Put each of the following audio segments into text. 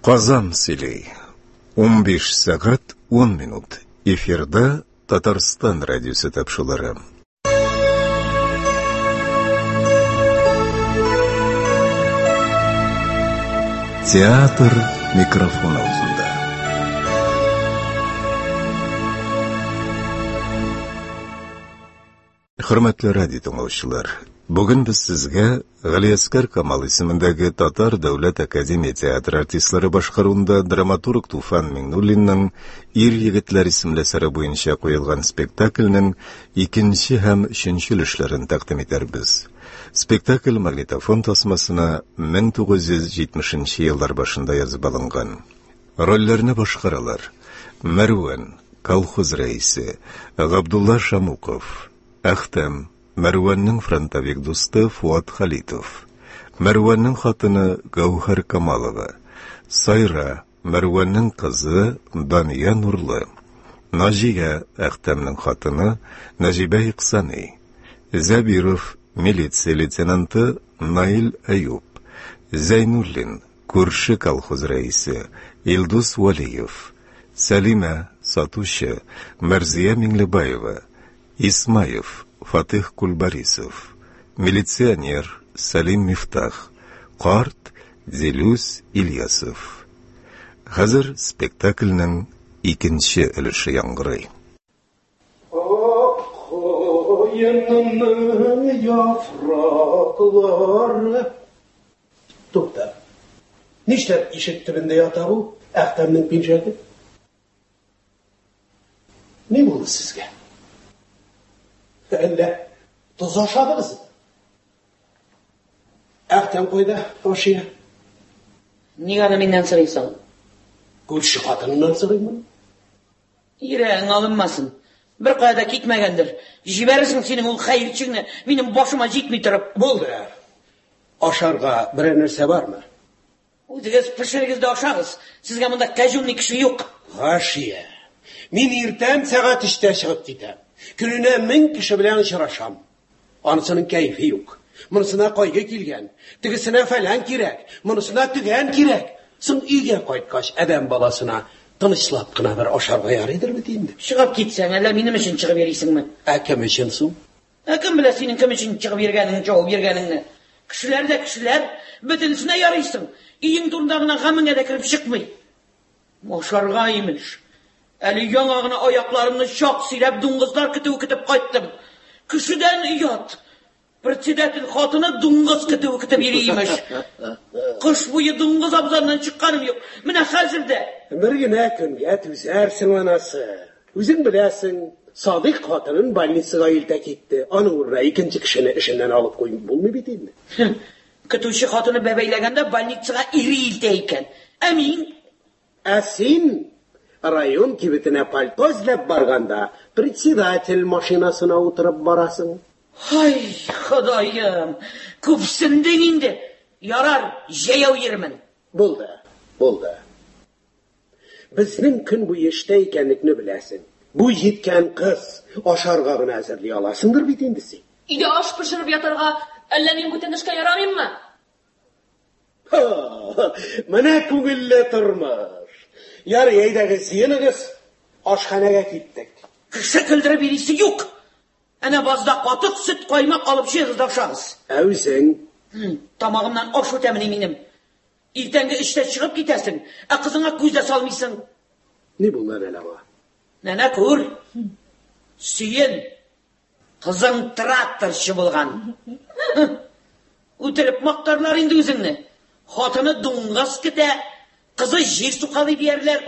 Казан сөйлей. 15 сағат 10 минут. Эфирда Татарстан радиосы тапшылары. Театр микрофон аузында. Хөрмәтле радио тыңлаучылар, бүген без сезгә Галиәскәр Камал исемендәге Татар дәүләт академия театр артистлары башкаруында драматург Туфан Миңнуллинның «Ир егетләр» исемле әсәре буенча куелган спектакльнең 2 һәм 3 өлешләрен тәкъдим итәрбез. Спектакль магнитофон тасмасына 1970 еллар башында язып алынган. Рольләрне башкаралар: Мәрвән, колхоз рәисе, Габдулла Шамуков, Әхтәм, Мәрвәннең фронтовик дусты Фуат Халитов, Мәрвәннең хатыны Гәүһәр Камалова, Сайра, Мәрвәннең кызы Дания Нурлы, Наҗия, Әхтәмнең хатыны Нәҗибә Ихсани, Зәбиров, милиция лейтенанты Наил Әюб, Зәйнуллин, күрше колхоз рәисе Илдус Валиев, Сәлимә, сатучы Мәрзия Миңлебаева, Исмаев, Фатих Кульбарисов, милиционер Салим Мифтах, карт Зелюс Ильясов. Хәзер спектакльнең 2 өлеше яңгырый. Yanımın yaprakları. Tukta. Niştep işit tübünde yata bu? Əxtəmnin pinçəki. Ne buldu sizge? Elle tuz aşadınız. Əxtəm koyda aşıya. Niye ana menden sıraysan? Gülşü kadınından sırayım. Yüreğin alınmasın. Bir qayda gitmegendir. Jiberirsin senin ol hayırçığını, benim başıma gitmey turib. Buldu ya. Aşarga bir nerse var mı? O'zingiz pishirigizda oshamiz. Sizga bunda kajunli kishi yo'q. G'ashiya. Men ertam saat 3'te chiqib ketam. Kunina 1000 kishi bilan uchrasham. Onisining kayfi yo'q. Bunisina qo'yga kelgan. Tigisina falan kerak. Bunisina tugan kerak. So'ng uyga qaytgach, adam bolasina tinchlatqina bir osharga yaraydirmi deydi. Chiqib ketsang, alla menim uchun chiqib beraysizmi? Kim uchun so'ng? Kim bilan sening kim uchun chiqib berganingni, javob berganingni. Kishilarda kishilar butinsina yaraysan. Uying turundagina g'amingga da kirib chiqmay. Osharga emish. Ali yong'og'ini oyoqlarimni shoq silab dung'izlar kitib qaytdim. Kishidan uyat. Председатель xotini dung'iz kitib beraymish. Qish bo'yi dung'iz abzordan chiqqanim yo'q. Mana hozirda Birgina kunga tuzarsin onasi. O'zing bilasin, Sodiq xotining больницаga ilta ketdi. Uni o'rniga ikkinchi kishini ishidan olib qo'yib bo'lmaydi endi. Kituvchi xotini babaylaganda больницаga eri ilta ekan. Amin. Asin rayon kibitine palto izlab borganda председатель mashinasına o'tirib borasin. Hay Xudoyim, ko'psinding endi. Yarar, jayov yerman. Bo'ldi. Bizning kun bu ishda ekanlikni bilasin. Bu yetgan qiz osharg'ag'ini hazırlay olasindir bit endi sen. Uyda osh pishirib yotarga alla men bo'tinishga yaramayman. Mana ko'ngilli turmush. Yar yeydagi senigiz oshxonaga ketdik. Kishi qildirib berisi yo'q. Ana bozda qotiq sut qo'ymoq olib shu yerda oshamiz. O'zing Tomog'imdan osh o'tamin menim. Ertangi ishda chiqib ketasin. Qizingga ko'zda solmaysan. Ne bunlar elava? Nana ko'r. Suyin. Qizing traktorchi bo'lgan. O'tirib maqtarlar endi o'zingni. Xotini dung'az keta, qizi yer suqali derlar.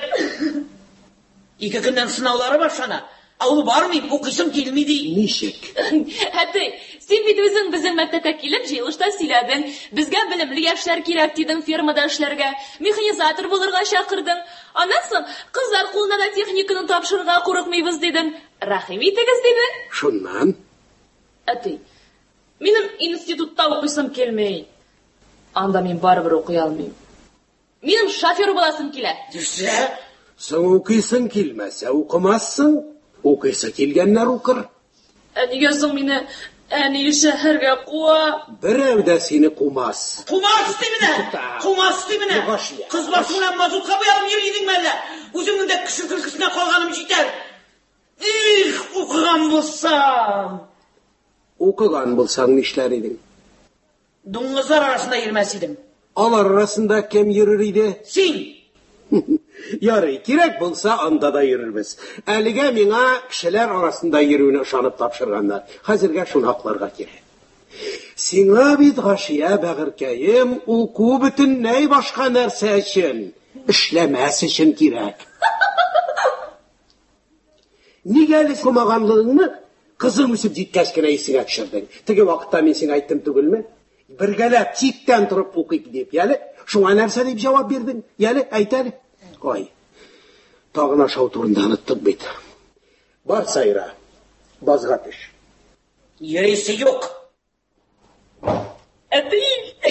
2 kundan sinovlari boshlana. Avul bormayib, o'qishim kelmaydi. Nishik? Hatto sen bit o'zing bizning maktabga kelib, yig'ishda silading. Bizga bilimli yoshlar kerak deding fermada ishlarga. Mexanizator bo'lirga chaqirding. Ondan so'ng qizlar qo'lida texnikani topshirishga qo'rqmaymiz deding. Rahim etigiz dedi. Shundan? Hatto mening institutda o'qishim kelmay. Anda men baribir o'qiy olmayman. Mening shofyor bo'lasim keladi. Desa, sen o'qiysan kelmasa o'qimazsan. O'qiysa kelganlar o'qir. Nega so'ng meni Әни шәһәргә куа. Берәү дә сине кумас. Кумас диміне. Кумас диміне. Юғашия. Кыз басыңнан мазутқа боялым ерейдің мәлі. Өзімнің де кіші күлкісіне қалғаным жетер. Оқыған болсам. Оқыған болсаң нешләр едің? Дуңғызлар арасында ермәс едім. Алар арасында кем йөрер иде? Сен. Ярый, кирәк булса анда да йөрербез. Әлегә миңа кешеләр арасында йөрүне ышанып тапшырганнар. Хәзергә шуны акларга кирәк. Сиңа бит Гашия бәгыркәем, уку бөтенләй башка нәрсә өчен, эшләмәс өчен кирәк. Нигә әле кумаганлыгыңны кызың үсеп җиткәч кенә исеңә төшердең? Теге вакытта мин сиңа әйттем түгелме? Бергәләп тиктән торып укыйк дип, яле? Шуңа нәрсә дип җавап бирдең? Яле, әйт әле. Ой, тагын ашау турында оныттык бит. Бар Сайра, базга төш. Ерейсе юк. Әти.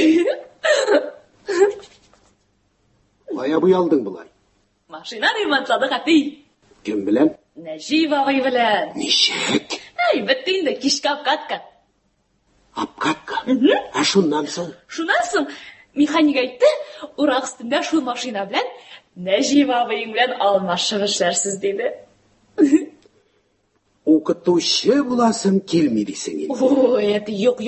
Кая буялдың булай? Машина ремонтладык, әти. Кем белән? Нәҗип абый белән. Ничек? Бетте инде, кичкә апкатка. Апкатка? Ә шуннан соң? Шуннан соң механик әйтте, урак өстендә шул машина белән Нәҗип абыйың белән алмашып эшләрсез диде. Укытучы буласың килми дисең инде. Ой, әти, юк.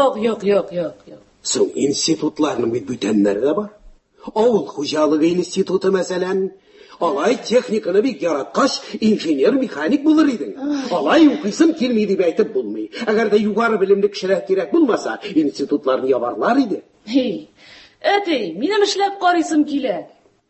Соң институтларның бит бүтәннәре дә бар. Авыл хуҗалыгы институты мәсәлән. Алай техниканы бик яраткач, инженер-механик булыр идең. Алай укыйсың килми дип әйтеп булмый. Әгәр дә югары белемле кешеләр кирәк булмаса, институтларны ябарлар иде. Хей, әти, минем эшләп карыйсым килә.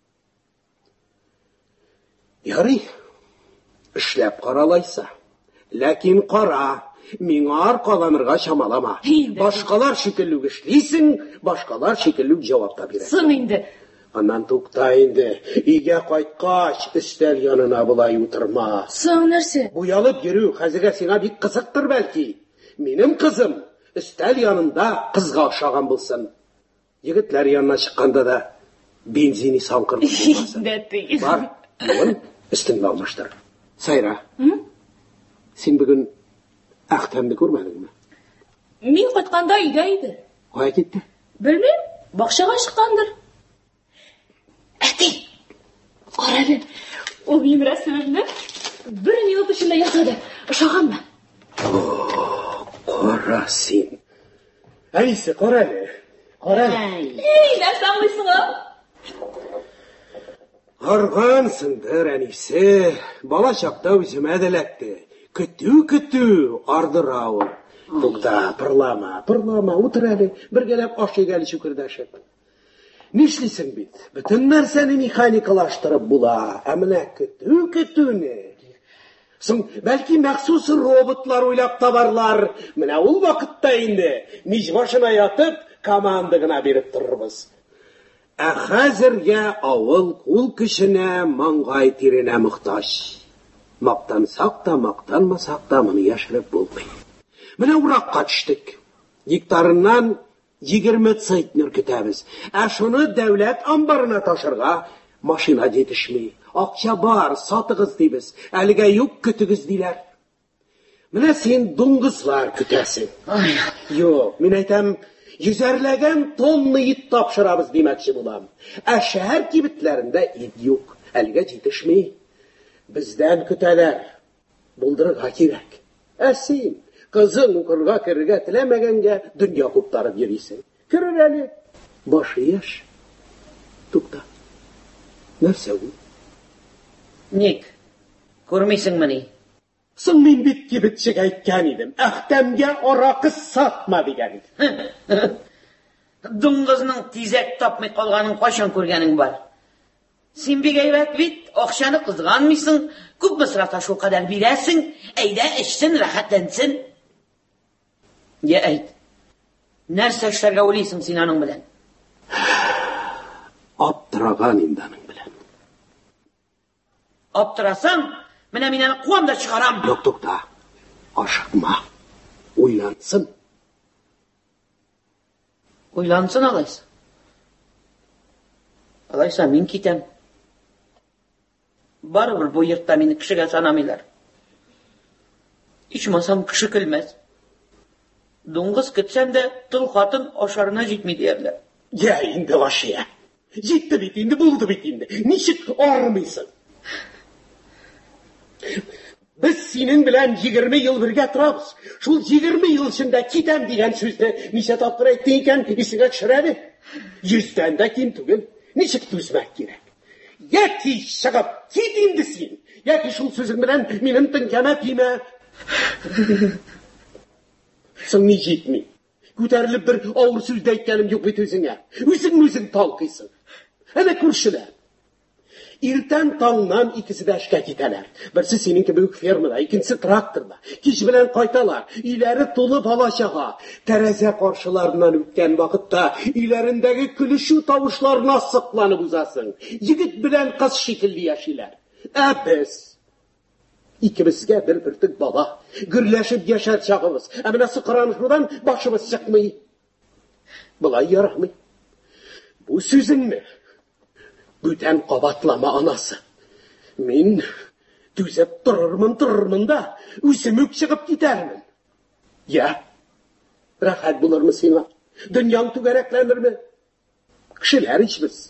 Ярый, эшләп каралайса. Ләкин кара, миңа аркаланырга чамалама. Башкалар шикелле эшлисең, башкалар шикелле җавап та бирәсең. Соң инде. Аннан тукта инде. Өйгә кайткач, өстәл янына булай утырма. Соң нәрсә? Буялып йөрү хәзергә сиңа бик кызыктыр бәлки. Минем кызым өстәл янында кызга охшаган булсын. Егетләр янына чыкканда да бензин исанкыр булмасын. Әти. Бар, бүген өстеңне алмаштыр. Сайра. Син бүген Әхтәмне күрмәдеңме? Мин кайтканда өйдә иде. Кая китте? Белмим, бакчага чыккандыр. Әти, карады. Ул минем рәсемемне 1 минут эчендә ясады. Ошаганмы? Кара син. Әйсе, кара әле. Кара. Нәрсә аңлыйсың? Аргансыңдыр, әнисе. Бала чакта үземә дә эләкте. Көтү, ардыра ул. Тукта, пырлама, утыр әле. Бергәләп аш егәле шүкердәшеп. Нишлисең бит? Бөтен нәрсәне механикалаштырып була. Ә менә көтүне. Соң, бәлки махсус роботлар уйлап табарлар. Менә ул вакытта инде мич башына ятып, команда гына биреп торырбыз. Ә хәзергә авыл кул кешенә маңгай тиренә мохтаҗ. Мактансак та, мактанмасак та моны яшереп булмый. Менә уракка төштек. Гектарыннан 20 центнер көтәбез. Ә шуны дәүләт амбарына ташырга машина җитешми. Акча бар, сатыгыз дибез. Әлегә юк, көтегез диләр. Менә син дуңгызлар көтәсең. Юк, мин әйтәм, йөзәрләгән тонна ит тапшырабыз димәкче булам. Ә шәһәр кибетләрендә ит юк. Әлегә җитешми. Бездән көтәләр. Булдырырга кирәк. Ә син кызың укырга керергә теләмәгәнгә дөнья куптарып йөрисең. Керер әле. Башы яшь. Тукта. Нәрсә ул? Ник? Күрмисеңме ни? Соң мин бит кибетчегә әйткән идем. Әхтәмгә аракы сатма дигән идем. Дуңгызның тизәк тапмый калганын кайчан күргәнең бар? Син бик әйбәт бит, акчаны кызганмыйсың, күп мисрата шул кадәр бирәсең, әйдә эчсен, рәхәтләнсен. Я әйт. Нәрсә эшләргә уйлыйсың син аның белән? Аптыраган инде аның белән. Аптырасаң, менә мин аны куам да чыгарам. Юк, тукта. Ашыкма. Уйлансын. Уйлансын алайса. Алайса мин китәм. Барыбер бу йортта мине кешегә санамыйлар. Ичмасам кеше көлмәс. Дуңгыз көтсәм дә, тол хатын ашарына җитми диярләр. Я, инде Лашия. Җитте бит инде, булды бит инде. Ничек армыйсың? Без синең белән 20 ел бергә торабыз. Шул 20 ел эчендә китәм дигән сүзне ничә тапкыр әйттең икән, исеңә төшерәме? 100-тән дә ким түгел. Ничек түзмәк кирәк? Яки чыгып кит инде син. Яки шул сүзең белән минем тыңкәмә тимә. Соң ни җитми? Күтәрелеп бер авыр сүз дә әйткәнем юк бит үзеңә. Үзең талкыйсың. Әнә күршеләр. Иртән таңнан икесе дә эшкә китәләр. Берсе синең кебек үк фермада, икенчесе тракторда. Кич белән кайталар. Өйләре тулы бала-чага. Тәрәзә каршыларыннан үткән вакытта өйләрендәге көлешү тавышларына сыкланып узасың. Егет белән кыз шикелле яшиләр. Ә без икебезгә бер бөртек бала, гөрләшеп яшәр чагыбыз. Ә менә сыкранышудан башыбыз чыкмый. Булай ярамый. Бу сүзеңне бүтән кабатлама анасы. Мин түзеп торырмын да, үзем үк чыгып китәрмен. Я, рәхәт булырмы сиңа? Дөньяң түгәрәкләнерме? Кешеләр ичбез.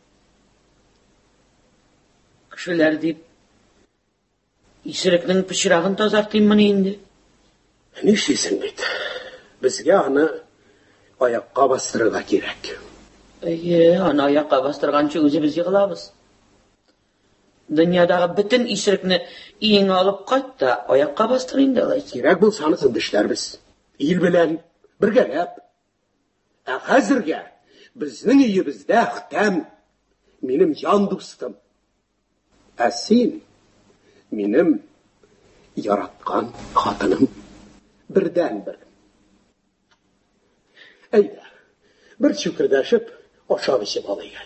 Кешеләр дип, исерекнең пычрагын тазартыйммы инде? Нишлисең бит? Безгә аны аякка бастырырга кирәк. Аны аякка бастырганчы үзебез егылабыз. Дөньядагы бөтен исерекне иңе алып кайт та аякка бастыр инде алай. Кирәк булса анысын эшләрбез. Ил белән бергәләп. Ә хәзергә безнең өебездә Әхтәм минем җан дустым. Ә син минем яраткан хатыным. Бердән-бер. Әйдә, бер чүкердәшеп ашап эчеп алыйк.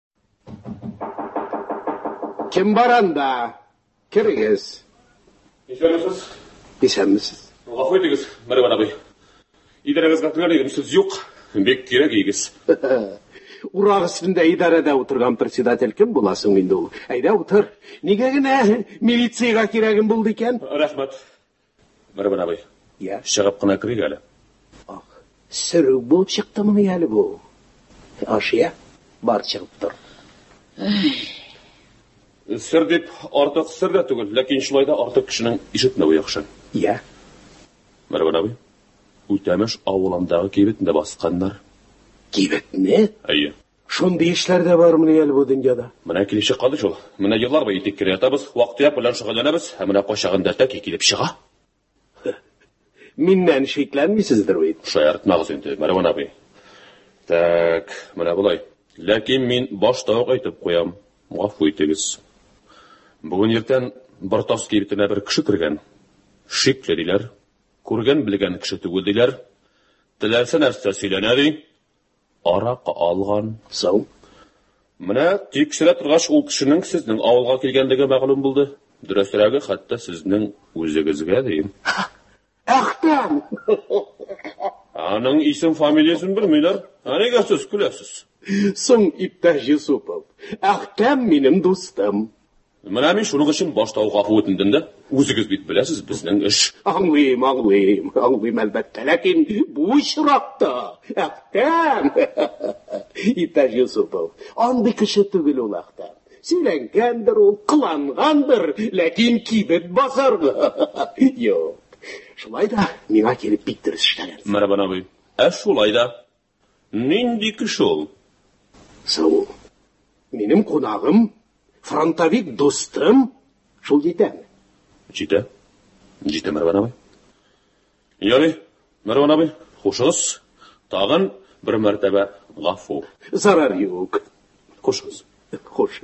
Кем бар анда? Кирегез. Исәнмесез? Исәнмесез. Гафу итегез, Мәрвән абый. Идарәгезгә тыңлар сүз юк, бик кирәк игез. Урак өстендә идарәдә утырган председатель кем буласың инде ул? Әйдә утыр. Нигә генә милициягә кирәгем булды икән? Рәхмәт. Мәрвән абый. Я. Чыгып кына кирәк әле. Ах, сөрү булып чыктымы әле бу? Ашия, бар чыгып тор. Сер дип артык сер дә түгел, ләкин шулай да артык кешенең ишетмәве яхшы. Я. Мәрвән абый. Үтәмеш авылындагы кибетендә басканнар. Кибетне? Әйе. Шундый эшләр дә бармы әле бу дөньяда? Менә килеп чыккан шул. Менә еллар буе итек кирә ятабыз, вакыт белән шөгыльләнәбез, һәм менә качагында тәки килеп чыга. Миннән шикләнмисездер бит. Шаяртмагыз инде, Мәрвән абый. Так, менә булай. Ләкин мин башта ук әйтеп куям. Гафу итегез. Бүген иртән Бартас кибетенә бер кеше кергән. Шикле диләр. Күргән белгән кеше түгел диләр. Теләсә нәрсә сөйләнә ди. Арак алган. Соң. Менә тикшерә торгач ул кешенең сезнең авылга килгәнлеге мәгълүм булды. Дөресрәге хәтта сезнең үзегезгә дим. Әхтәм! Аның исем фамилиясын белмиләр. Нигә сез көләсез? Соң иптәш Юсупов. Әхтәм минем дустым. Менә мин шуның өчен башта гафу үтендем дә. Үзегез бит беләсез, безнең эш. Аңлыйм, әлбәттә, ләкин бу очракта Әхтәм. Иптәш Юсупов, андый кеше түгел ул Әхтәм. Сөйләнгәндер ул, кылангандыр, ләкин кибет басарга. Юк. Шулай да миңа килеп бик дөрес эшләгән. Мәрхәбә абый. Шулай да. Нинди кеше ул? Соң, минем кунагым, фронтовик дустым, шул җитәме? Җитә. Җитә, Мәрвән абый. Ярый, Мәрвән абый, хушыгыз. Тагын бер мәртәбә гафу. Зарар юк. Хушыгыз. Хуш.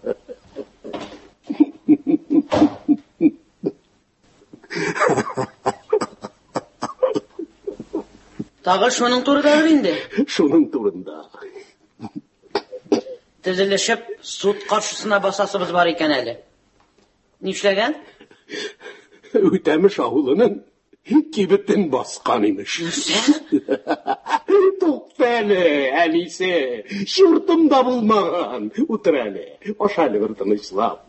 Тагы шуның турыдадыр инде. Шуның турында. Тезелешеп, суд каршысына басасыбыз бар икән әле. Нишләгән? Үтәмеш авылының кибетен баскан имеш. Туктәле, әнисе, шуртымда булмаган. Утыр әле, аша әле бер тынычлап.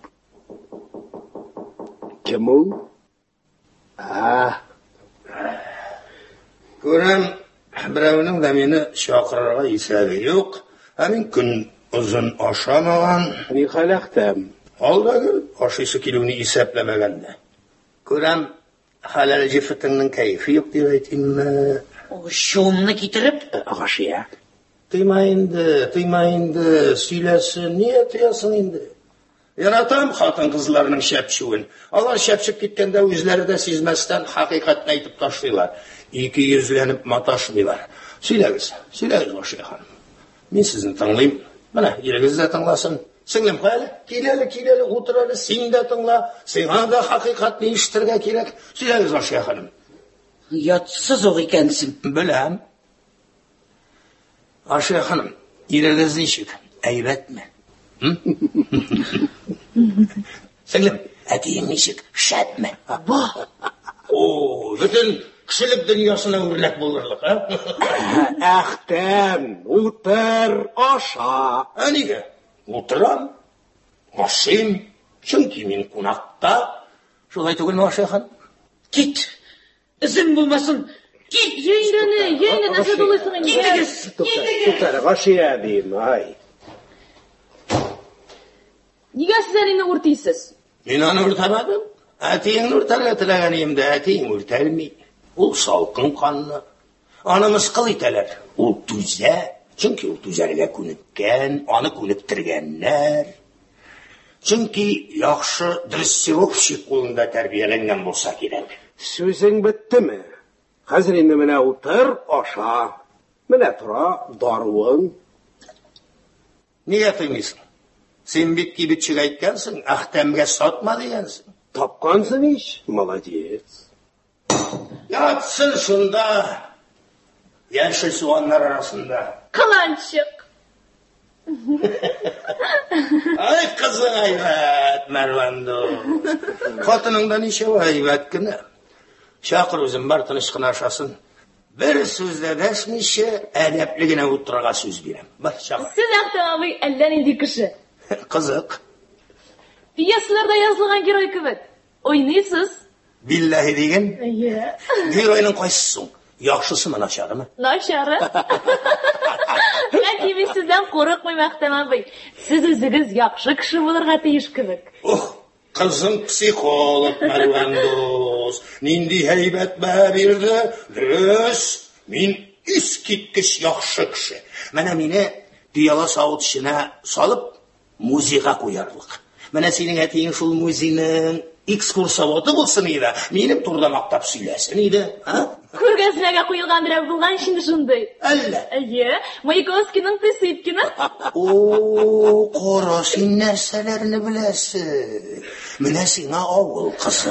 Кем ул? Көрем, біреуінің да мені шақырарға есәбі жоқ. Әмін күн ұзын ашамаған. Не қалақтам? Алда кел, ашысы келуіні есәпләмәгәнді. Көрем, халал жефітіңнің кайфы жоқ деп айтайын. Шуымны китеріп? Ғашия. Тыймайынды, сөйләсін, не тыясың енді? Яратам хатын қызларының шәпшуін. Алар шәпшіп кеткенде өзлері де сезместен хақиқатын айтып ташлайлар. Екі езленіп маташмайлар. Сөйләгіз Ғашия ханым. Мен сізді тыңлайым. Мына, еліңіз де тыңласын. Сіңлім қайлы, келелі, отыралы, сен де тыңла. Сеңа да хақиқатны ештірге керек. Сөйләгіз Ғашия ханым. Ятсыз оқ екенсің. Біләм. Ғашия ханым, еліңіз нешік? Әйбәт ме? Сіңлім, әтейін нешік? Шәт ме? Бүтін кішілік дүниясына өрлік болырлық, Әхтәм, утыр, аша. Әнеге, отырам, ашым, чүнки мен қонақта. Жолай түгіл ме, Ғашия ханым? Кет, ізің болмасын. Кет, Еңді, нәрсе болысың енді. Кетігіз. Тұтар, Ғашия дейм, ай. Неге сіз әліні ұртейсіз? Мен аны ұртамадым. Әтейін ұртарға тілеген емді, әтейін ұртәлмей. Ол салқын қанны. Анымыз қыл итәлер. Ол түзә. Чүнки ол түзәрге көніккен, аны көніктіргенлер. Чүнки яқшы дрессировщик қолында тәрбиеленген болса керек. Сөзің бітті ме? Қазір енді міне утыр, аша. Міне тұра, даруың. Неге тыймайсың? Сен бетке бетшік айтқансың, Ахтәмге сатма дегенсің. Тапқансың еш, молодец. Ятсың шында, яшыл суғанлар арасында. Қыланшық. Ай, қызың айбәт, Мәрванды. Қатыныңда неше айбәт күні. Шақыр өзім бар тынышқын ашасын. Бір сөзді дәшмеше, әдәплігіне отырға сөз берем. Бар, шақыр. Сіз Ахтәм абай әлден енді кіші. Қызық. Пьесаларда yazılған герой кебек. Ойнайсыз? Биллахи деген? Иә. Геройның қайсысың? Яқшысы ма, нашары ма? Нашары. Әке мен сізден қорықмайм Ахтәм абай. Сіз өзіңіз яқшы кіші болырға тиіш кебек. Қызың психолог, Мәрван дос. Нинди әйбәт берді. Дұрыс. Мен үс кеткіш яқшы кіші. Мәне мені пиала сауыт ішіне салып, музейға қоярлық. Мәне сенің әтейін шул музейнің экскурсоводы болсын еді. Менің тұрда мақтап сөйлесін еді. Көргәсінәге қойылған бір болған ішінде шындай. Әлі? Әйе, Маяковскийның тесі еткені. Қора, сен нәрселеріні білесі. Міне сеңа ауыл қысы.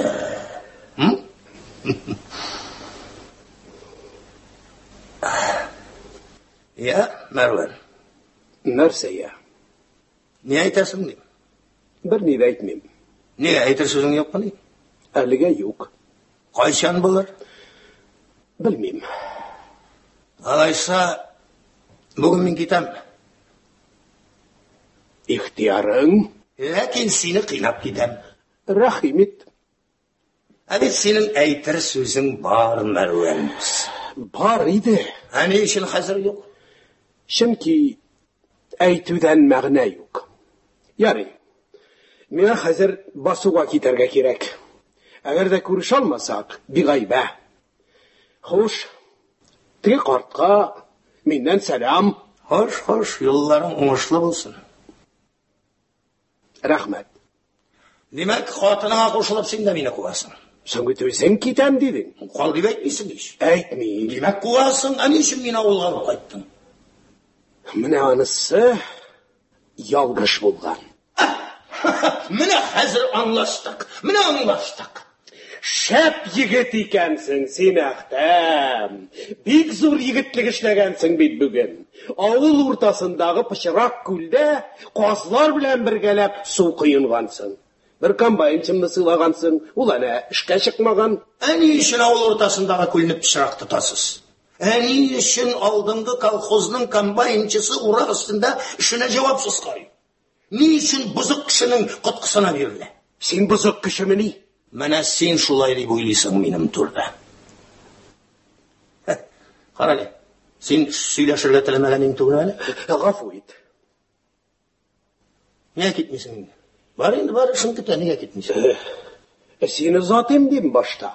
Я, Мәрван. Нәрсе, я? Не айтасың дейм? Бір не айтмайм. Неге айтыр сөзің жоқ қаны? Әліге жоқ. Қайшан болар? Білмейм. Алайса, бүгін мен кетем. Ихтиярың? Ләкин сені қинап кетем. Рахимет. Әбет сенің әйтір сөзің бар, Мәрван. Бар еді. Әне үшін қазір жоқ? Чөнки әйтудән мәгънә юк. Ярый. Миңа хәзер басуга китәргә кирәк. Әгәр дә күрешә алмасак, бигайбә. Хуш. Теге картка миннән сәлам. Хош, юлларың уңышлы булсын. Рәхмәт. Демәк, хатыныңа кушылып син дә мине куасың. Соң бит үзең китәм дидең. Кал дип әйтмисең ич. Әйтмим. Демәк, куасың, әни өчен мин авылга алып кайттың. Менә анысы ялгыш булган. Менә хәзер аңлаштык. Шәп егет икәнсең, син Әхтәм. Бик зур егетлек эшләгәнсең бит бүген. Авыл уртасындагы пычрак күлдә казлар белән бергәләп су кыйнгансың. Бер комбайнчымны сыйлагансың, ул әнә эшкә чыкмаган. Әни өчен авыл уртасындагы күлне пычрак тотасыз? Әни өчен алдыңгы колхозның комбайнчысы урак өстендә эшенә җавапсыз карый. Ни өчен бузык кешенең коткысына бирелә? Син бузык кешемени? Менә син шулай дип уйлыйсың минем турда. Қарале, сен сөйләшергә теләмәгәнең түгел әле? Гафу ит. Нигә китмисең? Бар инде, бар эшең көтә, нигә китмисең? Сені затым деймін башта.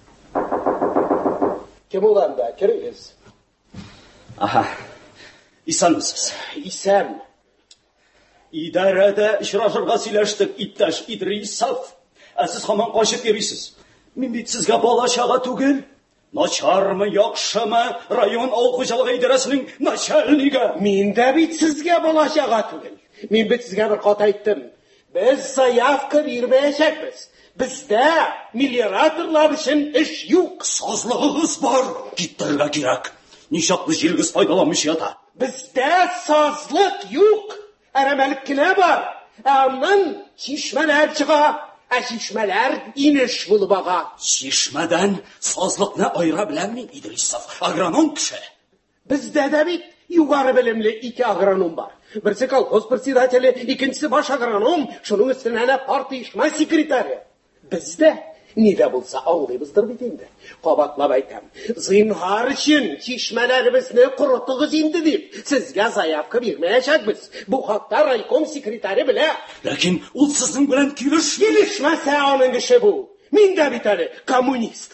Кем оланда, кіріңіз. Аха, исанмысыз? Исән. Идарәдә очрашырга сөйләштек, иптәш Идрисов. Сез һаман качып йөрисез. Мин бит сезгә бала-чага түгел. Начармы, яхшымы, район авыл хуҗалыгы идарәсенең начальнигы. Мин дә бит сезгә балачага түгел. Мин бит сезгә бер кат әйттем. Без заявка бирмәячәкбез. Бездә мелиораторлар өчен эш юк. Сазлыгыгыз бар. Китәргә кирәк. Ничаклы җиргез файдаланмыш ята. Бездә сазлык юк. Әрәмәлек кенә бар. Аннан чишмәләр чыга. Чишмәләр инеш булып ага. Чишмәдән сазлыкны айыра беләмме Идрисов? Агроном кеше. Бездә дә бит югары белемле 2 агроном бар. Берсе колхоз председателе, икенчесе баш агроном, шуның өстенә әнә партия ишма секретаре. Бездә ни дә булса аңлыйбыздыр бит инде. Кабатлап әйтәм. Зинһар өчен чишмәләребезне корытыгыз инде дип, сезгә заявка бирмәячәкбез. Бу хакта райком секретаре белә. Ләкин ул сезнең белән Килешмәсә аның эше бу. Мин дә бит әле коммунист.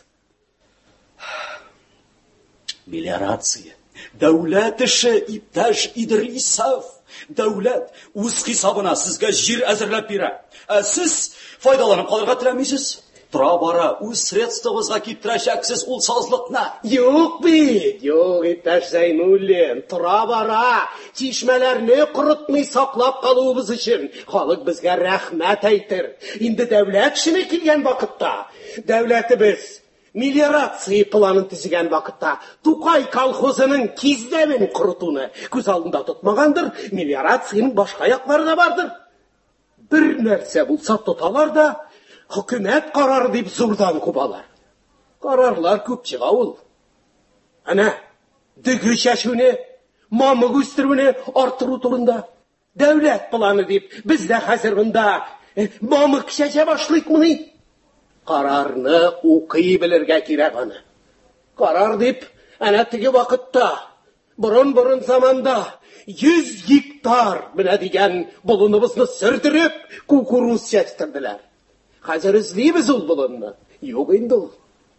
Мелиорация. Дәүләт эше, иптәш Идрисов. Дәүләт үз хисабына сезгә җир әзерләп бирә. Сез файдаланып калырга теләмисез? Тора-бара үз средствогызга китерәчәксез ул сазлыкны. Юк бит, юк, иптәш Зәйнуллин. Тора-бара чишмәләрне корытмый саклап калуыбыз өчен халык безгә рәхмәт әйтер. Инде дәүләт эшенә килгән вакытта, дәүләтебез мелиорация планын төзегән вакытта Тукай колхозының киздәвен корытуны күз алдында тотмагандыр, мелиорацияның башка яклары да бардыр. Бер нәрсә булса тоталар да, хөкүмәт карар дип зурдан кубалар. Карарлар күп чыга ул. Әнә, дөгө чәчүне, мамык үстерүне артыру турында. Дәүләт планы дип, бездә хәзер монда мамык чәчә башлыйкмыни? Карарны укый белергә кирәк аны. Карар дип, әнә теге вакытта, борын заманда 100 гектар менә дигән болыныбызны сөрдереп, кукуруз чәчтерделәр. Хәзер эзлибез ул болынны. Юк инде ул.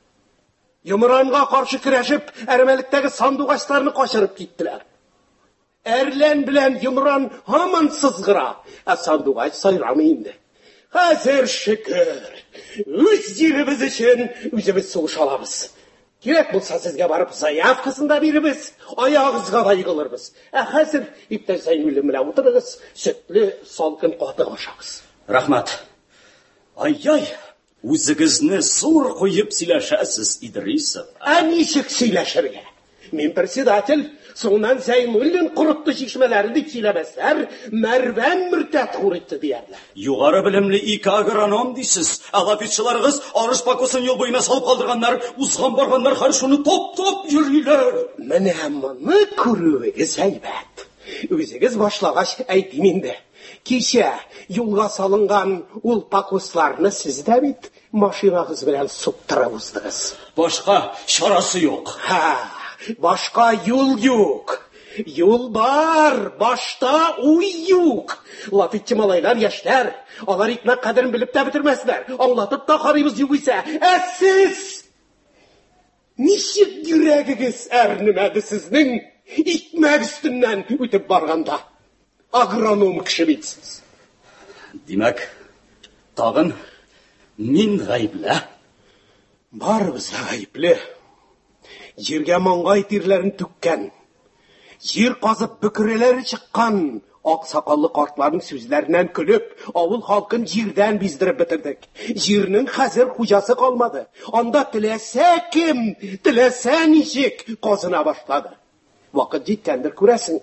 Йомранга каршы көрәшеп, әрәмәлектәге сандугачларны качырып киттеләр. Әрлән белән Йомран һаман сызгыра, сандугач сайрамый инде. Хәзер шөкер, үз җиребез өчен үзебез сугыша алабыз. Кирәк булса сезгә барып заявкасын да биребез, аягызга да егылырбыз. Хәзер иптәш Зәйнуллин белән утырыгыз, сөтле салкын катык ашагыз. Рәхмәт. Ай-яй, үзегезне зур куеп сөйләшәсез, Идрисов. Ничек сөйләшергә? Мин председатель, соңнан Зәйнуллин корытты чишмәләре дип сөйләмәсләр, Мәрвән мөртәт хуритты диярләр. Югары белемле 2 агроном дисез. Алапитчыларыгыз арыш пакосын юл буена салып калдырганнар, узган барганнар һәр шуны топ-топ йөриләр. Менә моны күрүегез әйбәт. Үзегез башлагач әйтим инде. Кичә юлга салынган ул пакосларны сез дә бит машинагыз белән суктырып уздыгыз. Башка чарасы юк. Башка юл юк. Юл бар, башта уй юк. Латитчы малайлар яшьләр, алар икмәк кадерен белеп тә бетермәсләр. Аңлатып та карыйбыз югыйсә. Сез ничек йөрәгегез әрнемәде сезнең икмәк өстеннән үтеп барганда? Агроном кеше битсез. Димәк, тагын мин гаепле. Барыбыз да гаепле. Җиргә маңгай тирләрен түккән, җир казып бөкрәләре чыккан аксакаллы картларның сүзләреннән көлеп, авыл халкын җирдән биздереп бетердек. Җирнең хәзер хуҗасы калмады. Анда теләсә кем, теләсә ничек казына башлады. Вакыт җиткәндер күрәсең.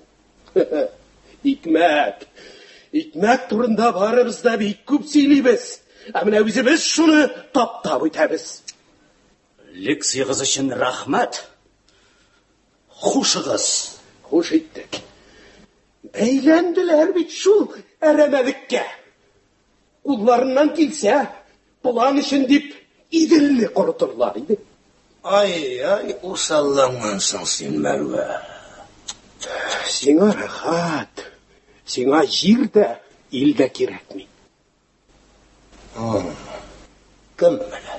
Икмәк турында барыбыз да бик күп сөйлибез. Менә үзебез шуны таптап үтәбез. Лекциягыз өчен рәхмәт. Хушыгыз. Хуш иттек. Бәйләнделәр бит шул әрәмәлеккә. Кулларыннан килсә, план өчен дип иделне корытырлар иде. Ай, усалланғансың сен, Мәруә. Сиңа рахат, сиңа жирді, илді керекмей. Кім білі?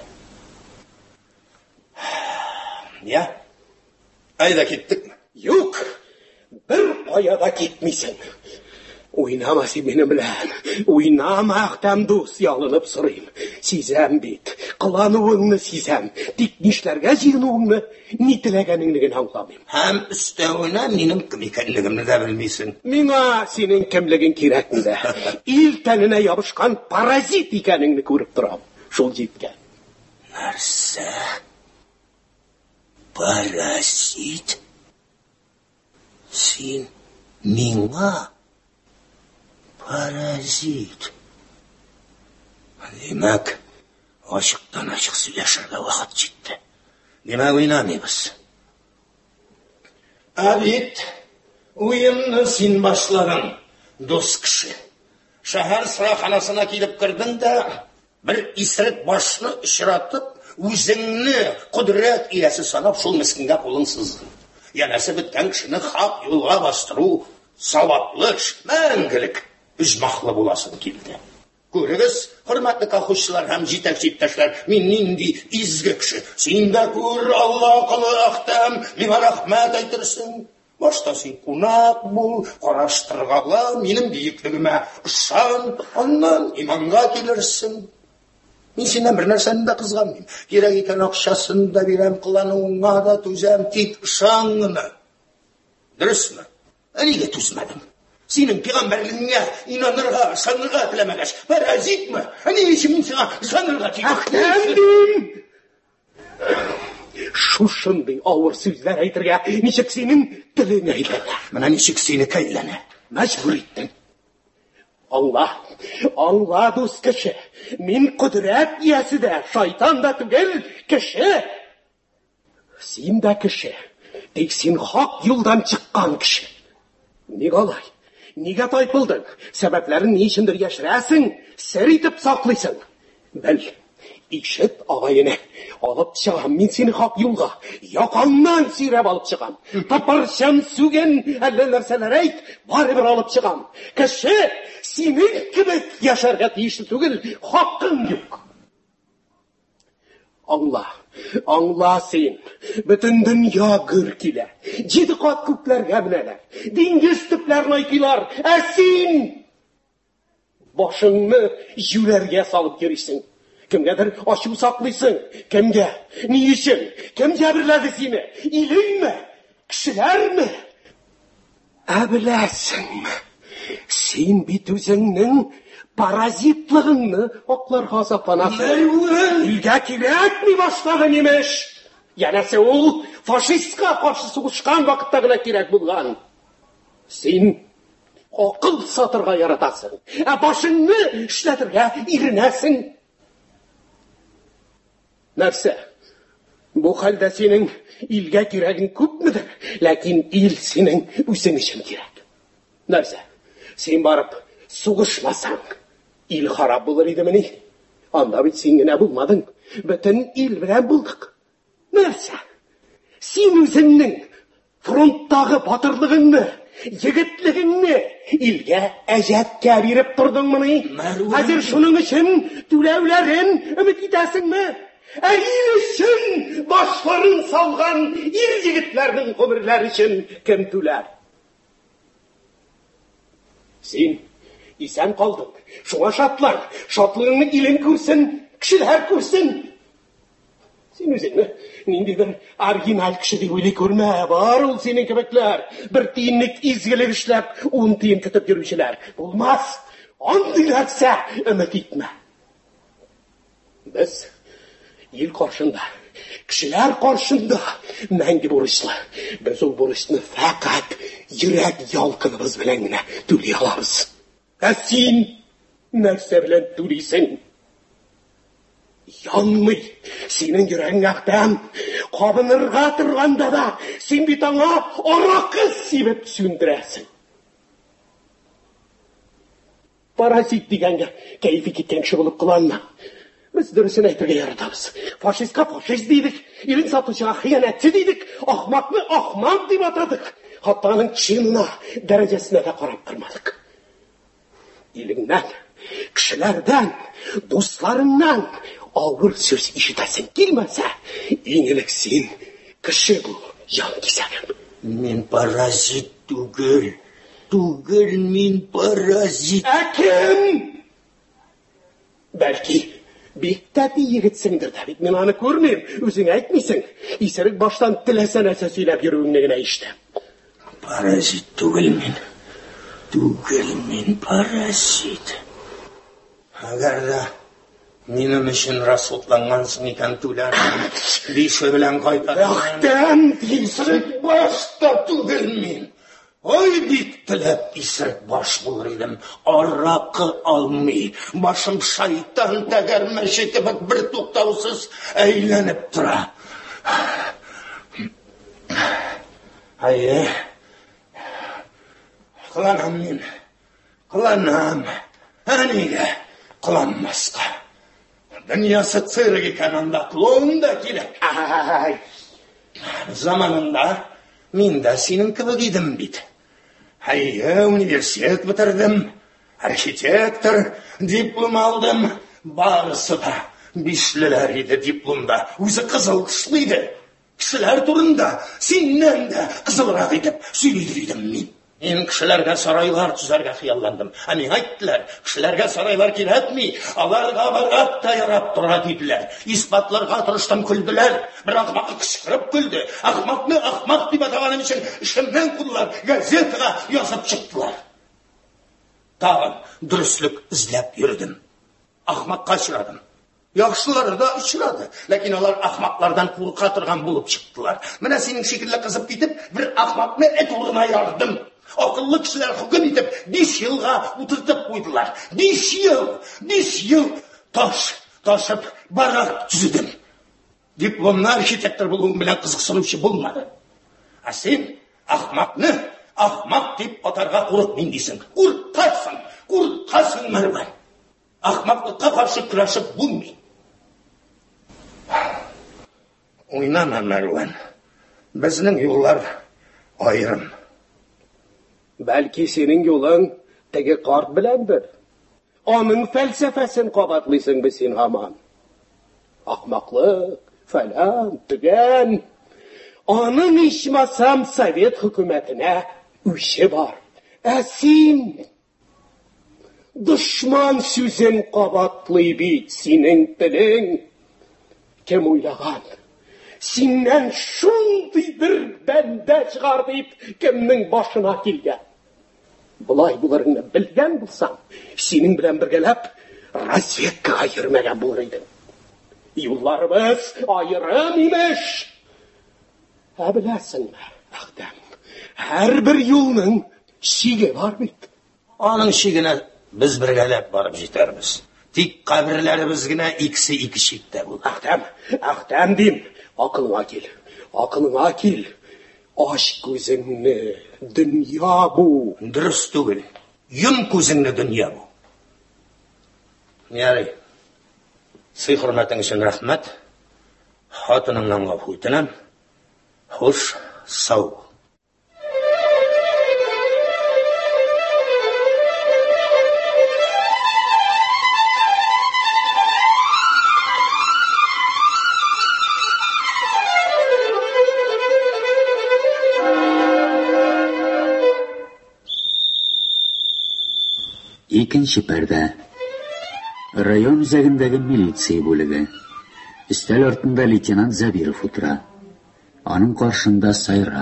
Я? Айда кеттік ме? Юк, бір қояда кетмейсің. Ойнама сен мені білән, ойнама ақтам дос, ялынып сұрайым. Сезәм бет, қылануыңны сезәм, тек нешлерге жиынуыңны, не тілегеніңнігін аңламайым. Һәм үстәуіне менің кім екенлігімді де білмейсің. Миңа сенің кімлігін керекмді. Ил тәніне ябышқан паразит екеніңді көріп тұрам. Шол жеткен. Нәрсе? Паразит? Сен миңа паразит. Демәк, ашықтан ашық сөйлешерге уақыт жетті. Демәк, ойнамайбыз. Әбет, ойымны сен башладың, дос кіші. Шәһәр сыраханасына келіп кірдің де, бір исірік башны ұшыратып, өзіңні құдірет иесі санап, шол міскінге қолын сыздың. Янәсі біткен кішіні хақ юлға бастыру, саваплы, мәңгілік, үзмақлы боласың келді. Көрігіз, құрметті колхозшылар һәм жетекші иптәшләр, мен нинди изге кіші. Сен де көр, Алла қылы ақтам, миңа рахмет айтырсың. Башта сен қунақ бол, қараштырғала, менің биіктігіме ұшан, оннан иманға келерсің. Мен сенен бір нәрсені де қызғанмайым. Керек екен ақшасын да берем, қылануыңа да төзем, тек ұшаңыны. Дұрыс ма? Неге төзмедің? Сенің пейғамбарлығыңа инанырға, шанырға тілемегеш. Паразит ма? Неге мен сенің шанырға тек? Ақтәмдім! Шушындай ауыр сөздер айтырға, нешік сенің тілін әйләне. Мына нешік сені кәйләне? Мәжбүр еттің. Аңла, дос кіші. Мен құдірет иесі де, шайтан да түгел кіші. Сен де кіші. Тек сен хақ юлдан шыққан кіші. Неге алай? Неге тайпылдың? Сәбәплерін не ішіндір ешірәсің? Сір етіп сақлайсың. Біл, ишет ағайыны. Алып шығам мен сені хақ юлға. Яқаннан сүйреп алып шығам. Тапаршам сөген әлі нәрселер айт, бары бір алып шығам. Кіші, сенің кібіт яшарға тиішті түгіл, хақың жоқ. Аңла сен, бүтін дүния гүр келі. 7 қат көклерге мінелер, деңгіз түплерін айқилар. Сен башыңны жүлерге салып кересің. Кімгедір ашу сақлайсың? Кімге? Не үшін? Кім жәбірләді сені? Илің ме? Кішілер ме? Біләсің ме? Сен бит өзіңнің паразитлығыңны оқларға азапланасың. Илге келетмей баштаған емеш. Янәсе ол фашистқа қарсы соғысқан вақыттағына керек болған. Сен ақыл сатырға яратасың. Башыңны ішләтірге ирінәсің. Нәрсе? Бұл халда сенің илге керегін көп мүдір, ләкин ил сенің өзің үшін керек. Нәрсе? Сен барып соғышмасаң, ил харап болыр еді міне. Анда бит сен генә болмадың, бүтін ил білән болдық. Нәрсе? Сен өзіңнің фронттағы батырлығыңны, егітлігіңні илге әжәтке беріп тұрдың міне. Қазір шының үшін түләулерін үміт етесің ме? Ил үшін башларын салған ил егітлердің ғұмырлары үшін кім түләр? Сен исән қалдың, шуға шатлар, шатлығыңның илін көрсін, кішілер көрсін. Сен өзіңі нинди бір оригинал кіші деп ойлай көрме, бар ол сенің кебеклер. Бір тиінлік изгілік ішләп, 10 тиын күтіп жүрушілер. Болмас, андайларса үміт етме. Біз ел қаршында, кішілер қаршында мәңгі борышлы. Біз ол борышны фәқат жүрек ялқынымыз біләңіне төлей аламыз. Сен нәрсе білән төлейсің? Янмый, сенің жүрегің ақтан, қабынырға тұрғанда да, сен бит аңа арақы себеп сөндірәсің. Паразит дегенге кәйфі кеткен кіші болып қыланма. Biz dürüsін әйтуге яратабыз. Фашистка фашист дейдік, елін сатушыға хиянатчы дейдік, ақмақны ақмақ деп атадық. Hatta onun çinine, derecesine de karab kırmadık. İlinden, kişilerden, dostlarından ağır söz işitesin gelmese, iyiliksin, kişi bu, yan giserim. Min parazit tugul, min parazit. Ekim! Belki bir tabi yigitsindir tabi. Men onu görmeyim, özün etmeysin. İserik baştan tilesen esasıyla bir ünlüğüne işte. Parazit tugul min parazit. Agar da benim için rasutlangansın iken tüler, bir şöbelen kaytar. Aktem İsrik başta tugul min. Oy bittilep isrik baş bulur idim. Arakı almay, başım şeytan tegermeş etip bir tuktavsız eğlenip tura. Hayır. Kılanam min. Kılanam. Hanige kılanmaska. Dünyası tırg iken anda klon da gerek. Ay. Zamanında min de senin gibi gidim bit. Hayır, üniversitet bitirdim. Arşitektör diplom aldım. Barısı da bişliler idi diplomda. Özü kızıl kışlıydı. Kişiler turunda senden de kızılrak edip söyledirdim min. En kişilerge saraylar tüzerge hıyallandım. Amin ayttılar, kişilerge saraylar kiretmi, alarga bargat da yarap dura dediler. İspatlarga tırıştım küldüler, bir ahmakı kışkırıp küldü. Ahmakны ahmak diye atağanım için işimden kullar, gazeteye yazıp çıktılar. Tağın dürüstlük izlep yürüdüm. Ahmak kaçıradım. Yaxşıları da uçuradı. Lakin onlar ahmaklardan korkatırgan bulup çıktılar. Mene senin şekilde kızıp gidip bir ahmakны et uğruna yardım. Akıllı kişiler hüküm edip 5 yılga oturtup koydular. 5 yıl taşıp barak tüzüdüm. Diplomlu arşitektör bulun bilen kızıksınışı bulmadı. Ha sen ahmakны ahmak deyip atarga korkmayın deysin. Kurtasın Mervan. Ahmaklıkka karşı kıraşıp bulmayın. Oynama Mervan. Bizning yollar ayrım. Belki senin yolun tegi kart bilendir. Onun felsefesini kabatlısın bisin haman. Ahmaklık, falan, tügen. Onun içmasam Sovet hükümetine üşü var. Esin. Düşman sözün kabatlı bit senin dilin. Kim uylagan? Sinden şunday bir bende çıkar deyip kimnin başına gelgen. Bulay bularını bilgen bulsam, senin bilen birgelep razvedka ayırmagan bulurydın. Yollarımız ayrım imiş. Bilesin mi, Akdem? Her bir yolun şigi var mıydı? Onun şigine biz birgelep barıp jetermiz. Tik kabirlerimizgine iki şikte bu. Akdem deyim. Akılıma gel. Aşk gözünle dünya bu. Dürüst değil. Yum gözünle dünya bu. Yani, siz hürmetin için rahmet. Hatınımla gafı etinem. Hoş, sağ ol. İkinci perde. Rayon üzerindeki militsiya bölügi. Üstel ortunda leytenant Zabirov otura. Onun karşında Sayra.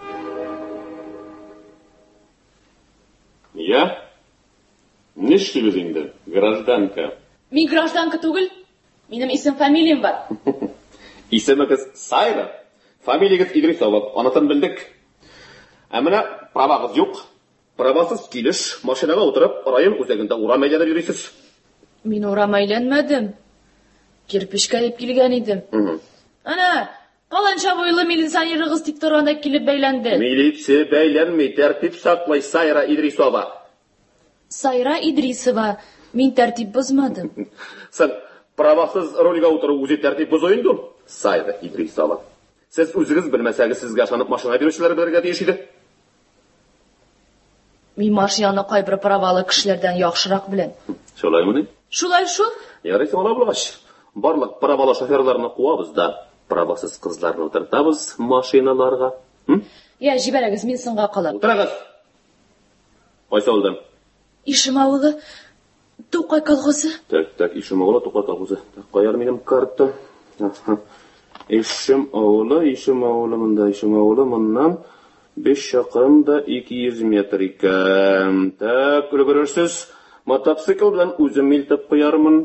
Ya? Ne işliyoruz şimdi? Gражданка. Мен гражданка түгел. Менің исем фамилиям бар. İsimiz Sayra. Familiyagız İdrisova. Anasını bildik. Amına pravağız yok. Pravasız kelish, mashinaga o'tirib, rayon o'zagida o'ram aylanib yurisiz. Men o'ram aylanmadim. Kirpishga olib kelgan edim. Ana, qalancha bo'yli militsioner g'iz tik turganda kelib baylandi. Militsiya baylanmay, tartib saqlay Sayra Idrisova. Sayra Idrisova, men tartib buzmadim. Sen Правасыз рөлгә утыру үзе тәртип бозу инде. Сайра Идрисова. Сез үзегез белмәсәгез, сезгә ышанып машина бирүчеләр белергә тиеш иде. Мин машинаны кайбер правалы кешеләрдән яхшырак беләм. Шулаймыни? Шулай шул. Ярыйсы ала булгач. Барлык правалы шоферларны куабыз да, правасыз кызларны утыртабыз машиналарга. Я, җибәрегез, мин соңга калам. Утырагыз. Кайсы авылдан? Ишем авылы, Тукай колхозы. Так, Ишем авылы, Тукай колхозы. Так, каяр минем карта. Ишем авылы монда, Ишем авылы моннан 5 чакрым да 200 метр икән. Так, өлгерерсез. Мотоцикл белән үзем илтеп куярмын.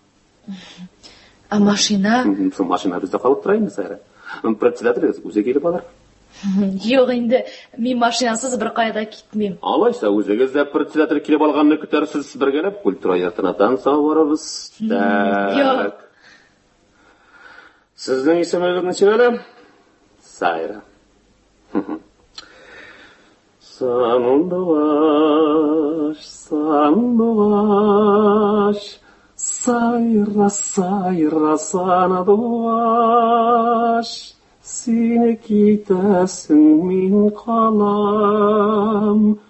А машина? Машина бездә калып тора инде, Сайра. Председатель үзе килеп алыр. Юк инде, мин машинасыз бер кайда китмим. Алайса, үзегез дә председатель килеп алганны көтәрсез, бергәләп культура йортына сау барабыз. Юк. Сезнең исемегез ничек әле? Сайра. Сандугаш, Сайра, сандугаш. Сине китәсең, мин калам.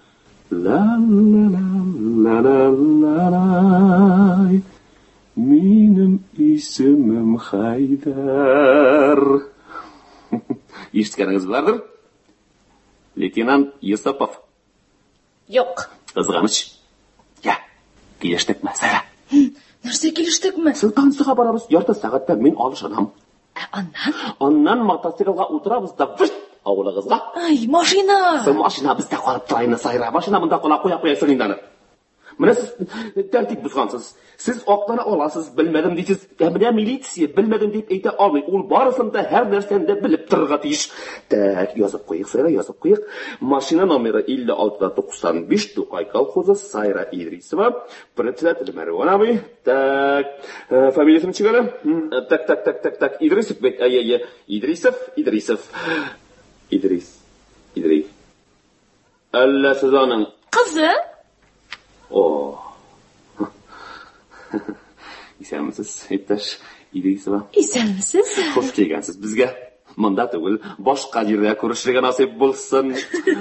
Ла-ла-ла-ла-ла-ла-лай. Минем исемем Хайдар. Ишеткәнегез бардыр? Лейтенант Юсупов. Юк. Кызганыч. Я, килештекме, Сайра? Нәрсә килештекме? Станциягә барабыз, ярты сәгатьтә мин алышам. Аннан мотоциклга утырабыз да вышт авылыгызга. Ай, машина! Машина бездә калып тора инде, Сайра. Машина монда кала куясың инде аны. Менә сез тәртип бузгансыз. Сез аклана аласыз, белмәдем дисез. Менә милиция белмәдем дип әйтә алмый. Ул барысын да һәр нәрсәне дә белеп торырга тиеш. Так, язып куйык, Сайра, язып куйык. Машина номеры 5695, Тукай колхозы, Сайра Идрисова, председатель Мәрван абый. Так, фамилиясе ничек әле? Так, Идрисов бит. Идрисов. Идрис. Әллә сез аның кызы? О. Исәнмесез, иптәш Идрисова? Исәнмесез? Хош килгәнсез безгә. Монда түгел, башка җирдә күрешергә насыйп булсын.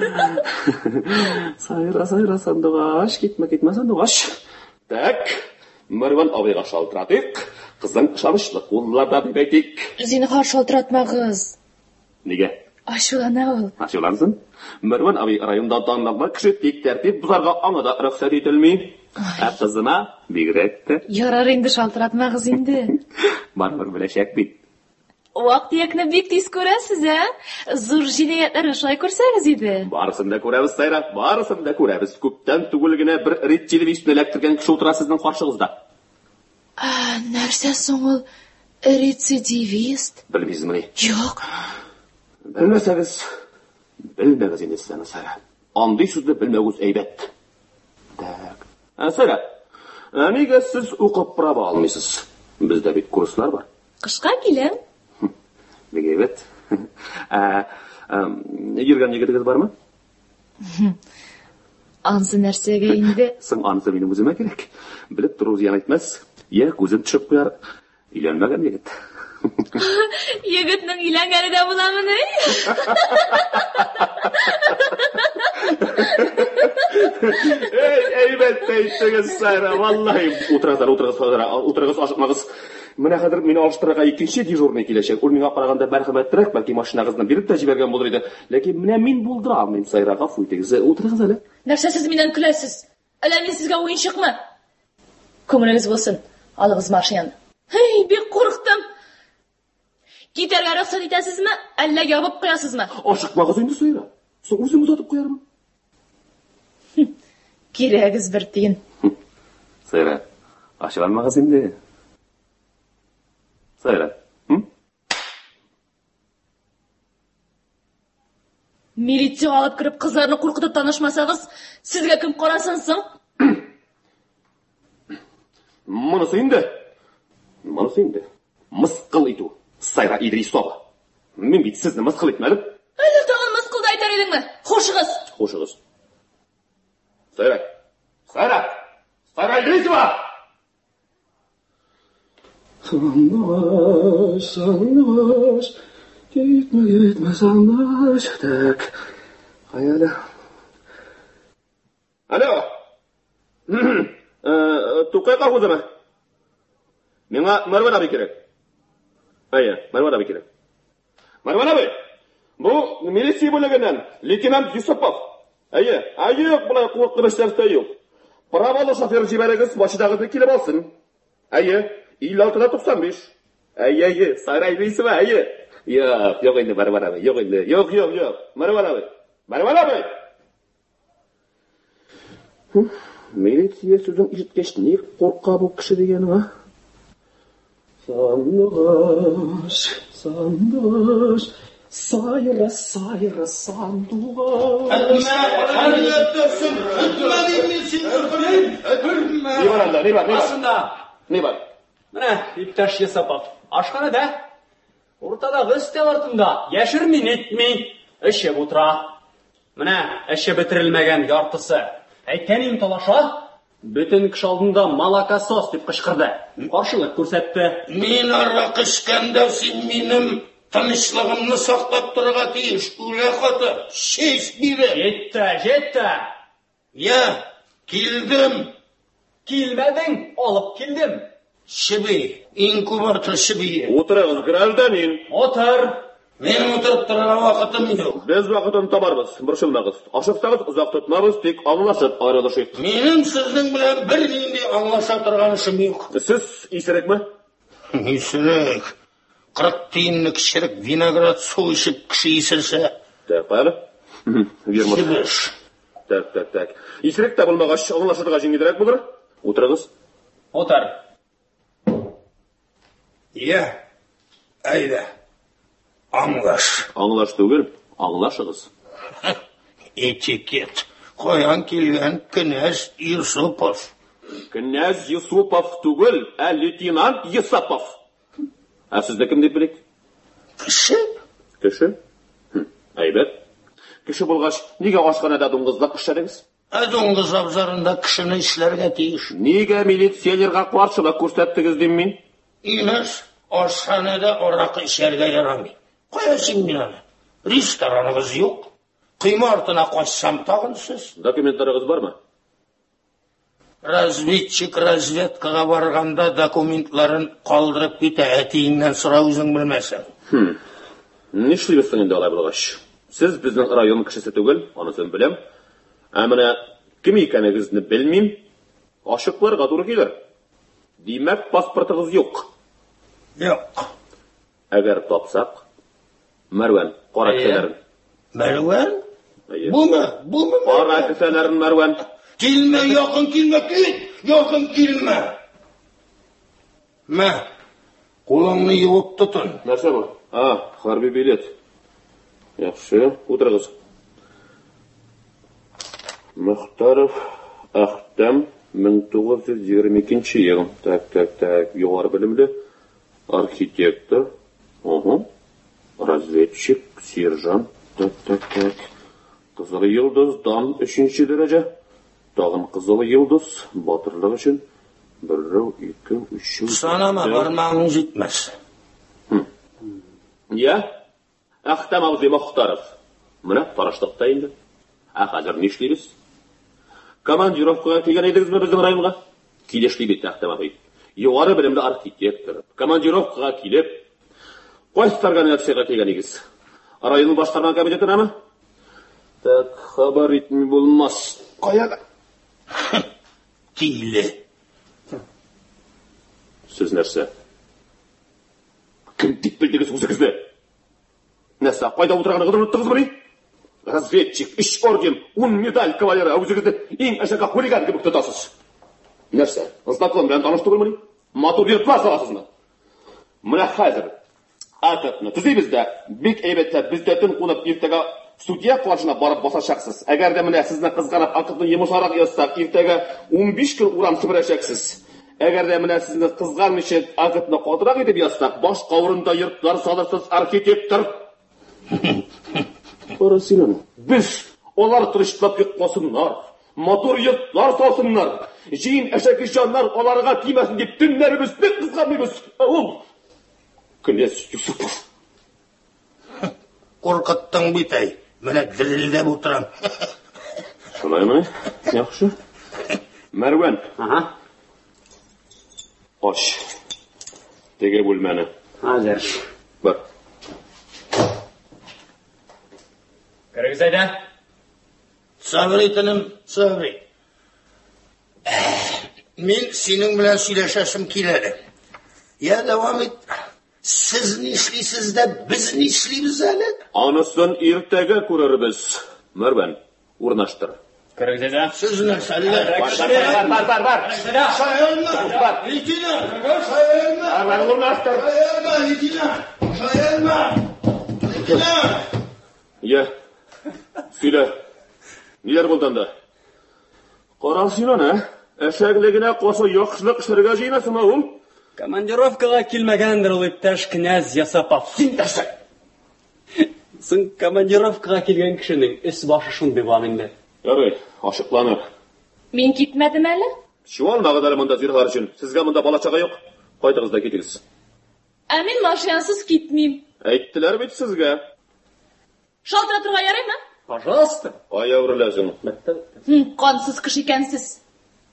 Сайра, сандугаш, китмә, сандугаш. Так, Мәрван абыйга шалтыратыйк. Кызың ышанычлы кулларда дип әйтик. Зинһар шалтыратмагыз. Нигә? Ачулана ул. Ачулансын. Мәрван абый районда данлыклы кеше тик тәртип бузарга аңа да рөхсәт ителми. Кызына бигрәк тә. Ярар инде, шалтыратмагыз инде. Барбар беләчәк бит. Вак-төякне бик тиз күрәсез, Зур җинаятләрне шулай күрсәгез иде. Барысын да күрәбез, Сайра, барысын да күрәбез. Күптән түгел генә бер рит телевизорны эләктергән кеше утыра сезнең каршыгызда. Нәрсә соң ул рецидивист? Белмисезме? Юк. Белмәсәгез, белмәгез инде сез, Сайра. Андый сүзне белмәгез әйбәт. Так. Сайра, нигә сез укып права алмыйсыз? Бездә бит курслар бар. Кышка киләм. Бик әйбәт. Йөргән егетегез бармы? Ансы нәрсәгә инде? Соң анысы минем үземә кирәк. Белеп тору зыян итмәс. Я күзен төшеп куяр. Өйләнмәгән егет. Егетнең өйләнгәне дә буламыни? Әйбәт әйттегез, Сайра, валлаһи. Утырыгыз, ашыкмагыз. Менә хәзер мине алыштырырга икенче дежурный киләчәк. Ул миңа караганда мәрхәмәтлерәк, бәлки машинагызны биреп тә җибәргән булыр иде. Ләкин менә мин булдыра алмыйм, Сайра, гафу итегез. Утырыгыз әле. Нәрсә сез миннән көләсез? Әллә мин сезгә уенчыкмы? Күңелегез булсын. Алыгыз машинаны. Хей, бик курыктым. Китәргә рөхсәт итәсезме, әллә ябып куясызмы? Ашыкмагыз инде, Сайра. Соң үзем узатып куярмын. Кирәгез бер тиен. Сайра, ачылмагыз инде. Сайра. Милиция алып кирип кызларны куркытып танышмасагыз, сезгә кем карасын соң? Монысы инде. Мыскыл итү. Сайра Идрисова. Мин бит сезне мыскыл итмәдем. Әллә тагын мыскылда әйтер идеңме? Хушыгыз. Сайра Идрисова! Сандуғаш, кетме, сандуғаш. Так, қаяда? Алло. Тұқай қағуды ма? Меңа Марван абай керек. Марван абай керек. Марван абай, бұл милиция бөлігінен лейтенант Юсупов. Бұлай қуырқы мәштерісті айық. Правалы шофер жібәрігіз машинағызды келіп алсын. Ил 695. Сайрай дейсі ба? Жоқ енді Марван абай. Жоқ. Марван абай. Милиция сөздің ешіткеш не қорқа бұл кіші дегені ма? Сандуғаш, сайра сандуғаш. Не бар? Міне, ипташ Есапов, ашқанада, ортадағы үстел артында, ешірмей нетмей, ішіп отыра. Міне, іші бітірілмеген яртысы. Әйткенім талаша, бүтін кіш алдында малакасос деп қышқырды. Қаршылық көрсетті. Мен арақ ішкенде сен менің тынышлығымны сақтап тұрға тиіш. Үлі қаты, шеш бире. Жетті. Келдім. Келмедің, алып келдім. Шіби, инкубатор шіби. Отырыңыз, гражданин. Отыр. Мен отырып тұрға вақытым жоқ. Біз вақытын табарбыз, бұршылмағыз. Ашықтағыз, ұзақ тұтмағыз, тек аңлашып айрылышық. Менің сіздің білен бір нейінде аңлаша тұрған ішім жоқ. Сіз исірек ме? Исірек. 40 тиынны кішірік виноград су ішіп кіші исірсе. Так, бәрі? Шібіш. Так. Исірек табылмағаш аңлашырға жеңгедірек бұлыр? Отырыңыз. Отыр. Әйді. Аңлаш түгел, аңлашығыз. Этикет. Қоян келген князь Юсупов. Князь Юсупов түгел, лейтенант Юсупов. Сізді кім деп білек? Кіші? Әйбет. Кіші болғаш, неге ашқанада доңғызда қышарыңыз? Доңғыз абзарында кішіні ішлерге тиіш. Неге милициялерға қаршылық көрсеттіңіз деймін? Емес, ашқанада орақы ішерге ярамай. Қоясың мен аны. Рестораныңыз жоқ. Қима артына қоссам тағынсыз. Документтарыңыз бар ма? Разведчик разведкаға барғанда документларын қалдырып кете әтейіңнен сұра өзің білмесің. Не ішлейбістің енді алай болғаш? Сіз біздің район кішісі түгел, онысын білем. Әміне кім екеніңізді білмейм. Ашықларға туры келер. Демек паспортыңыз жоқ. Жоқ. Әгер тапсақ, Мәрвән, қара кісәлерін. Мәрвән? Бұмы? Қара кісәлерін, Мәрвән. Келме, яқын келме, яқын келме. Мә, қолыңны еуіп тұтын. Нәрсе бұл? Харби билет. Яқшы, отырғыз. Мұхтаров, Ахтам, 1922 ел. Так, жоғары білімді. Архитектор. Разведчик, сержант. Так. Қызыл йылдыздан 3-ші дәрәже. Тағын қызыл йылдыз, батырлық үшін. 1, 2, 3. Санама бармағың жетмес. Ахтам Аузи Мұхтаров. Мұна, тараштықта енді. Қазір не ішлейбіз? Командировкаға келген едіңіз ме біздің районға? Келешлей бетті Ахтам абай. Жоғары білімді архитектор. Командировкаға келіп, қойсы организацияға келген егіз. Районның басқарма комитетіне ме? Так, хабар етмей болмас. Қаяға? Тилі. Сіз нәрсе? Кім тек білдіңіз осы кізді? Нәрсе, қайда отырғаны қыдыр ұттыңыз мұны? Разведчик, 3 орден, 10 медаль кавалері әузігізді ең әшақа хулиган кебік тұтасыз. Нәрсе, знаком бән танышты бұл мұны? Матур беріп бар саласыз ма? Мұна қазір, артықны түзейбізді, бек әйбетті біздетін қонып ертегі судья қуашына барып басашақсыз. Әгер де мұна сізді қызғанып артықны емішарақ естақ, ертегі 15 күн урам сібірәшәксіз. Әгер де мұна сізді қызғанмешет артықны қотырақ етіп естақ, баш қауырында ертқар саласыз архитектор. Біз олар тұрыштылап кет қосынлар. Мотор йортлар салсыннар. Жиын әшәке жаннар аларга тимәсен дип төннәребез бик кызганмыйбыз. Ул князь Юсупов. Куркыттың бит әй. Менә дерелдәп утырам. Шулаймы? Яхшы. Мәрвән. Аш. Теге бүлмәне. Хәзер. Бар. Керегез әйдә. Сабри тинем, сабри. Мин синең белән сөйләшәсем килә. Я дәвам ит. Сез нишлисез дә без нишлибез әле? Анысын иртәгә күрербез. Мәрвән, урнаштыр. Керегез әйдә. Сез нәрсәләр? Бар. Шаярма. Лейтенант, шаярма. Бар, урнаштыр. Шаярма, лейтенант. Шаярма. Лейтенант. Я. Сөйлә. Ниләр булды анда? Карал син аны. Әшәклегенә каса яхшылык эшләргә җыенасыңмы ул? Командировкага килмәгәндер ул иптәш князь Ясапов. Син дәшә. Соң командировкага килгән кешенең эс башы шундый булган инде. Ярый, ашыкланыр. Мин китмәдем әле. Чуалмагыз әле монда зиргар өчен. Сезгә монда бала-чага юк. Кайтыгыз да китегез. Ә мин машинасыз китмим. Әйттеләр бит сезгә. Шалтыратырга ярыймы? Пожалуйста. Аяврыләсең. Кансыз кеше икәнсез.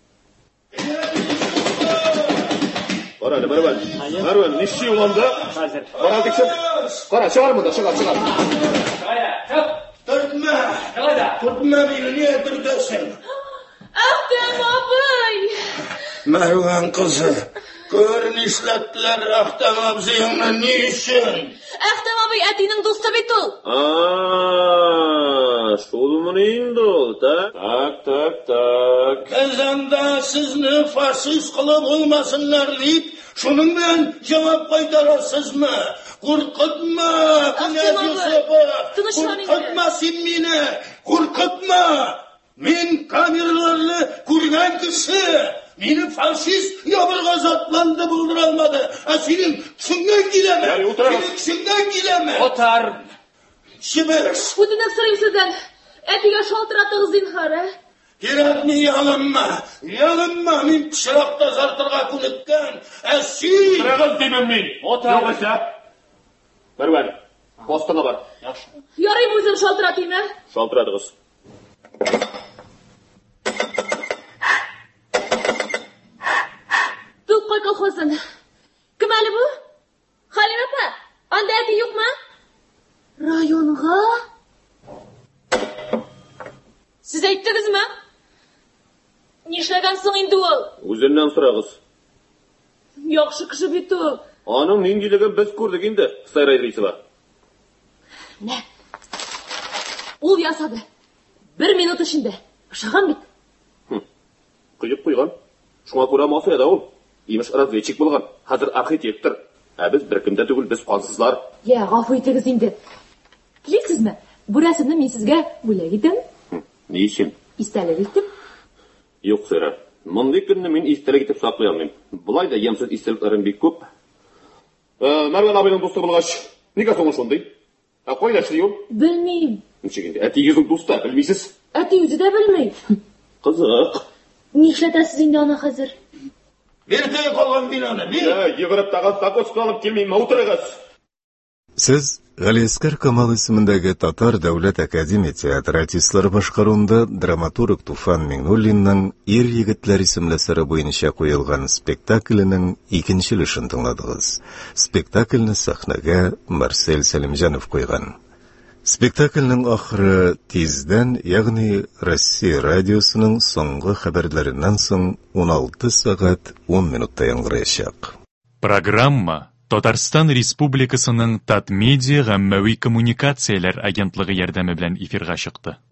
Кара, Мәрвән. Мәрвән, ниши ул анда? Хәзер. Кара тикшер. Кара, чыгар монда, чыгар. Төртмә мине, niye төртәсең? Әхтәм абый! Мәрвән кызы, көр нишләттеләр Әхтәм абзыеңны ни өчен? Әхтәм абый әтинең дусты бит ул. Шулмы инде ул, так. Без анда сезне фашист кылып булмасыннар дип, шуның белән җавап кайтарасызмы? Куркытма, князь Юсупов. Куркытма син мине. Куркытма. Мин камерларны күргән кеше. Мине фашист ябырга затланды булдыра алмады. Синең төшеңнән киләме? Синең төшеңнән киләме? Отар. Шиберс. Үтенеп сорыйм сездән. Әтигә шалтыратыгыз зинһар, Кирәкми ялынма. Ялынма, мин пычракта зартырга күнеккән. Син Кырыгыз димем мин. Отар. Югыйсә. Мәрвән, постына бар. Ярый үзем шалтыратыйм, Шалтыратыгыз. Тукай колхозын. Кем әле бу? Халим апа, анда әти юкмы? Районга? Сез әйттегезме? Нишләгәнсең инде ул? Үзеннән сорагыз. Яхшы кеше бит ул. Аның ниндилеген без күрдек инде, Сайрай Рисова. Нә? Ул ясады. 1 минут эчендә. Ошаган бит. Кыйып куйган. Шуңа күрә масыяда ул. Имеш разведчик булган. Хәзер архитектор. Без беркемдә түгел, без кансызлар. Я, гафу итегез инде. Телисезме? Бу рәсемне мин сезгә бүләк итәм. Ни өчен? Истәлек итеп. Юк, Сайрай. Мондый көнне мин истәлек итеп саклый алмыйм. Булай да ямсыз истәлекләрем бик күп. Мәрвән абыйның дусты булгач, нигә соң шундый? Кайда эшли ул? Белмим. Ничек инде? Әтигезнең дусты, белмисез? Әти үзе дә белмәй. Кызык. Нишләтәсез инде аны хәзер? Биртәй калган бинаны, бир. Йөгереп тагын Сокольскка алып килмим, утырыгыз. Сез Галиәскәр Камал исемендәге Татар дәүләт академия театры артистлары башкаруында драматург Туфан Миңнуллинның «Ир егетләр» исемле әсәре буенча куелган спектакленең икенче өлешен тыңладыгыз. Спектакльне сәхнәгә Марсель Сәлимҗанов куйган. Спектакльнең ахыры тиздән, ягъни Россия радиосының соңгы хәбәрләреннән соң 16 сәгать 10 минутта яңгыраячак. Программа Татарстан Республикасының Татмедиа гаммәви коммуникацияләр агентлыгы ярдәме белән эфирга чыкты.